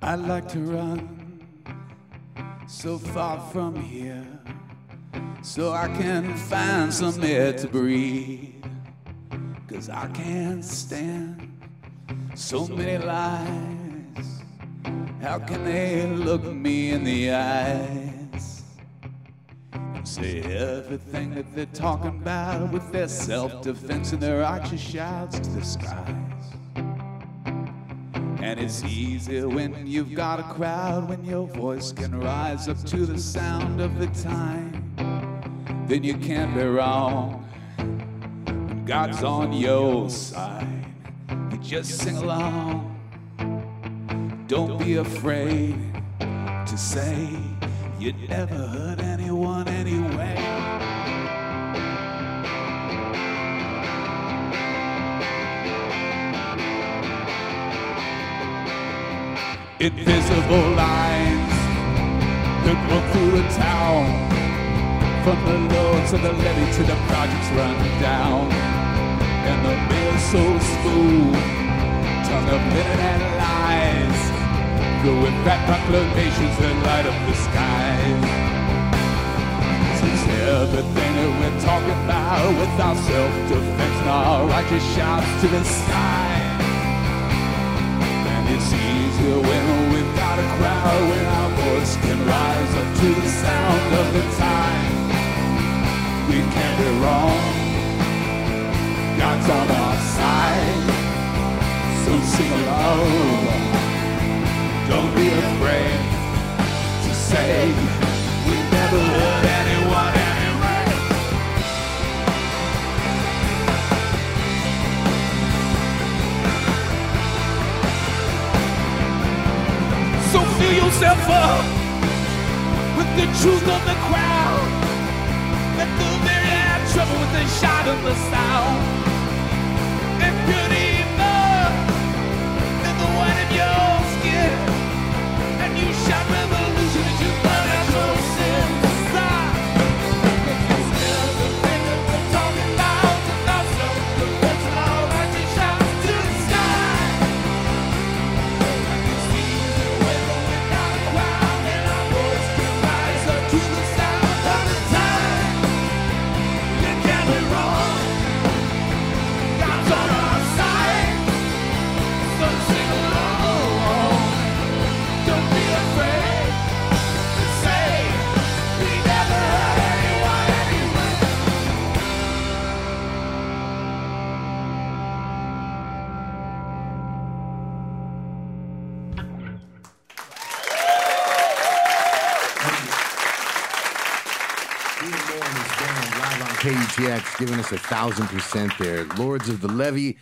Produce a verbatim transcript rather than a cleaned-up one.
I'd like to run so far from here so I can find some air to breathe, 'cause I can't stand so many lies. How can they look me in the eyes and say everything that they're talking about with their self-defense and their righteous shouts to the skies? And it's easy when you've got a crowd, when your voice can rise up to the sound of the time. Then you can't be wrong. When God's on your side, you just sing along. Don't be afraid to say you never hurt anyone anyway. Invisible lines that run through the town, from the lords of the levee to the projects run down. And the mail's so smooth, tongue of linen and lies, throwing back proclamations that light up the skies. Since everything that we're talking about with our self-defense and our righteous shouts to the sky. It's easier when we've got a crowd, when our voice can rise up to the sound of the time. We can't be wrong. God's on our side, so sing along. Don't be afraid to say we never hurt anyone anyway. So fill yourself up with the truth of the crowd. Let the very air trouble with the shout of the sound. And beauty enough in the white of your skin. And you shout revolution as you burn out your sins aside. It's everything that we're talking about without self-defense and all righteous shouts to the sky. It's easy when we've got a crowd and our voice can rise up to the sound of the time. You can't be wrong. God's on our side, so sing along. Don't be afraid to say we never hurt anyone anyway. Ian Moore and his band live on K E T X, giving us a thousand percent there. Lords of the Levee.